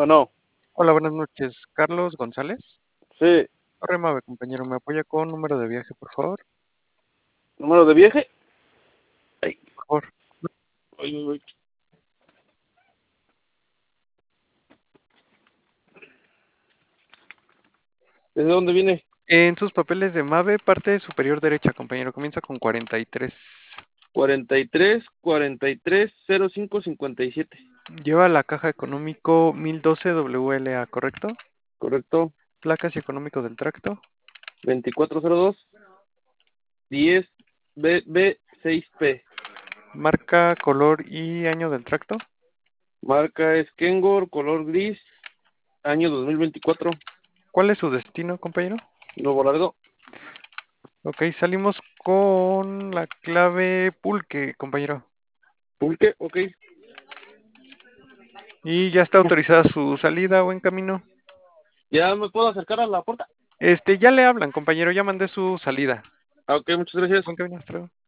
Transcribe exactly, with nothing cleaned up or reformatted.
Bueno, Hola, buenas noches. Carlos González. sí, Torre Mave, compañero, ¿me apoya con número de viaje, por favor? número de viaje. Ay, Por favor. ay, ay, ay. ¿Desde dónde viene? En sus papeles de Mave, parte superior derecha, compañero, comienza con cuarenta y tres. cuarenta y tres, cuarenta y tres, cero cinco, cincuenta y siete. Lleva la caja económico mil doce W L A, ¿correcto? Correcto. Placas y económico del tracto. veinticuatro cero dos, diez B B seis P. Marca, color y año del tracto. Marca es Kengor, color gris, año dos mil veinticuatro. ¿Cuál es su destino, compañero? Nuevo Laredo. Ok, salimos con la clave pulque, compañero. Pulque, ok. Y ya está autorizada su salida o en camino. ¿Ya me puedo acercar a la puerta? Este, ya le hablan, compañero, ya mandé su salida. Ah, ok, muchas gracias. Buen camino, hasta luego.